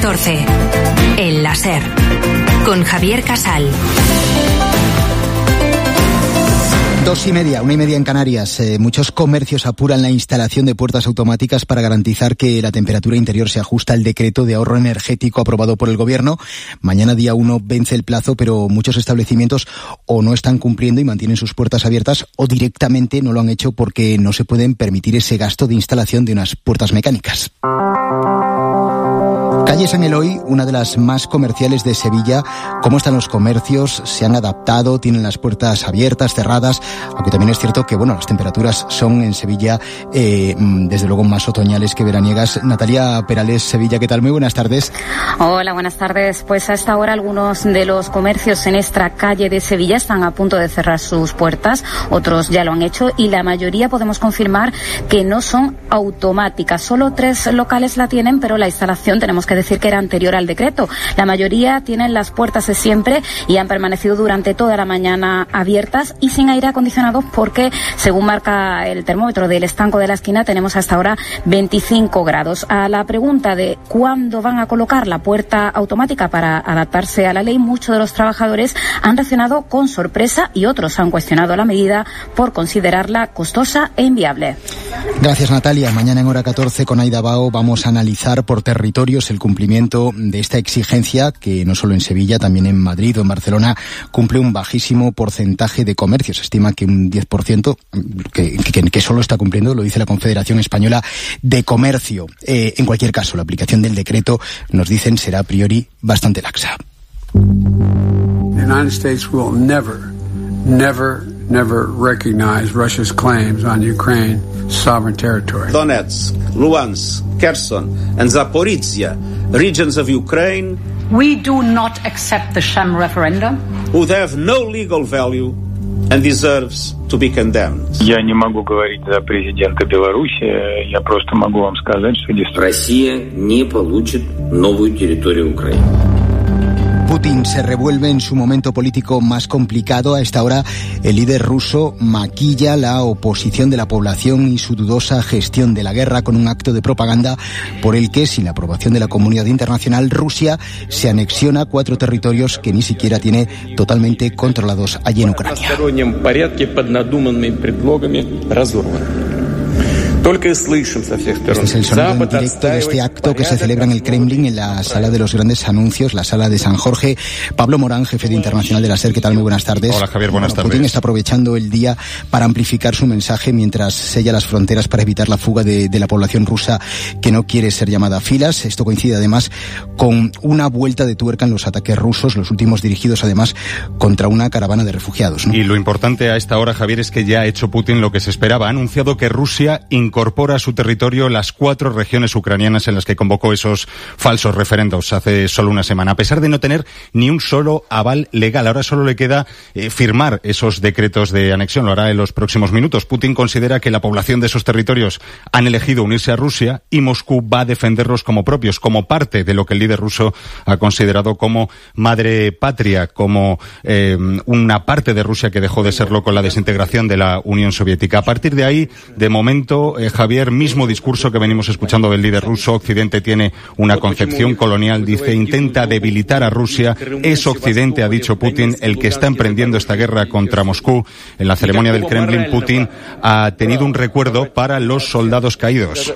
14. El láser. Con Javier Casal. 2:30, 1:30 en Canarias. Muchos comercios apuran la instalación de puertas automáticas para garantizar que la temperatura interior se ajusta al decreto de ahorro energético aprobado por el Gobierno. Mañana, día 1, vence el plazo, pero muchos establecimientos o no están cumpliendo y mantienen sus puertas abiertas o directamente no lo han hecho porque no se pueden permitir ese gasto de instalación de unas puertas mecánicas. Calle San Eloy, una de las más comerciales de Sevilla. ¿Cómo están los comercios? ¿Se han adaptado? ¿Tienen las puertas abiertas, cerradas? Aunque también es cierto que, las temperaturas son en Sevilla, desde luego, más otoñales que veraniegas. Natalia Perales, Sevilla, ¿qué tal? Muy buenas tardes. Hola, buenas tardes. Pues a esta hora algunos de los comercios en esta calle de Sevilla están a punto de cerrar sus puertas. Otros ya lo han hecho y la mayoría podemos confirmar que no son automáticas. Solo 3 locales la tienen, pero la instalación tenemos que decir que era anterior al decreto. La mayoría tienen las puertas de siempre y han permanecido durante toda la mañana abiertas y sin aire acondicionado porque, según marca el termómetro del estanco de la esquina, tenemos hasta ahora 25 grados. A la pregunta de cuándo van a colocar la puerta automática para adaptarse a la ley, muchos de los trabajadores han reaccionado con sorpresa y otros han cuestionado la medida por considerarla costosa e inviable. Gracias, Natalia. Mañana en hora 14 con Aida Bao vamos a analizar por territorios el cumplimiento de esta exigencia que no solo en Sevilla, también en Madrid o en Barcelona cumple un bajísimo porcentaje de comercios. Se estima que un 10% que solo está cumpliendo, lo dice la Confederación Española de Comercio. En cualquier caso, la aplicación del decreto, nos dicen, será a priori bastante laxa. The United States will never recognize Russia's claims on Ukraine sovereign territory. Donetsk, Luhansk, Kherson and Zaporizhia, regions of Ukraine. We do not accept the sham referendum. Would have no legal value and deserves to be condemned. Я не могу говорить за президента Беларуси, я просто могу вам сказать, что действительно Россия не получит новую территорию Украины. Putin se revuelve en su momento político más complicado. A esta hora, el líder ruso maquilla la oposición de la población y su dudosa gestión de la guerra con un acto de propaganda por el que, sin la aprobación de la comunidad internacional, Rusia se anexiona 4 territorios que ni siquiera tiene totalmente controlados allí en Ucrania. Este es el sonido en directo de este acto que se celebra en el Kremlin, en la sala de los grandes anuncios, la sala de San Jorge. Pablo Morán, jefe de Internacional de la SER, ¿qué tal? Muy buenas tardes. Hola, Javier, buenas tardes. Putin está aprovechando el día para amplificar su mensaje mientras sella las fronteras para evitar la fuga de la población rusa que no quiere ser llamada a filas. Esto coincide además con una vuelta de tuerca en los ataques rusos, los últimos dirigidos además contra una caravana de refugiados, ¿no? Y lo importante a esta hora, Javier, es que ya ha hecho Putin lo que se esperaba. Ha anunciado que Rusia incorpora a su territorio las 4 regiones ucranianas en las que convocó esos falsos referendos hace solo una semana, a pesar de no tener ni un solo aval legal. Ahora solo le queda firmar esos decretos de anexión. Lo hará en los próximos minutos. Putin considera que la población de esos territorios han elegido unirse a Rusia y Moscú va a defenderlos como propios, como parte de lo que el líder ruso ha considerado como madre patria, como una parte de Rusia que dejó de serlo con la desintegración de la Unión Soviética. A partir de ahí, de momento, Javier, mismo discurso que venimos escuchando del líder ruso. Occidente tiene una concepción colonial, dice, intenta debilitar a Rusia. Es Occidente, ha dicho Putin, el que está emprendiendo esta guerra contra Moscú. En la ceremonia del Kremlin, Putin ha tenido un recuerdo para los soldados caídos.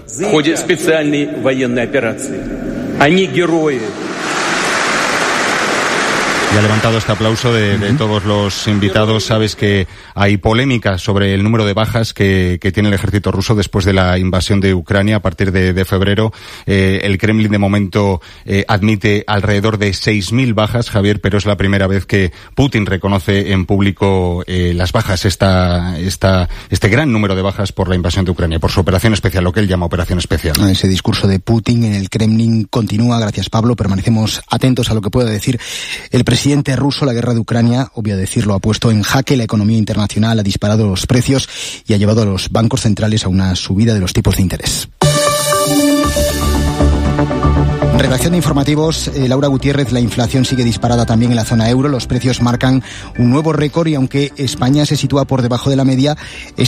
Y ha levantado este aplauso de todos los invitados. Sabes que hay polémica sobre el número de bajas que tiene el ejército ruso después de la invasión de Ucrania a partir de febrero. El Kremlin de momento admite alrededor de 6.000 bajas, Javier, pero es la primera vez que Putin reconoce en público las bajas, este gran número de bajas por la invasión de Ucrania, por su operación especial, lo que él llama operación especial. Ese discurso de Putin en el Kremlin continúa. Gracias, Pablo. Permanecemos atentos a lo que pueda decir el presidente ruso. La guerra de Ucrania, obvio decirlo, ha puesto en jaque la economía internacional, ha disparado los precios y ha llevado a los bancos centrales a una subida de los tipos de interés. Redacción de informativos, Laura Gutiérrez. La inflación sigue disparada también en la zona euro. Los precios marcan un nuevo récord y aunque España se sitúa por debajo de la media,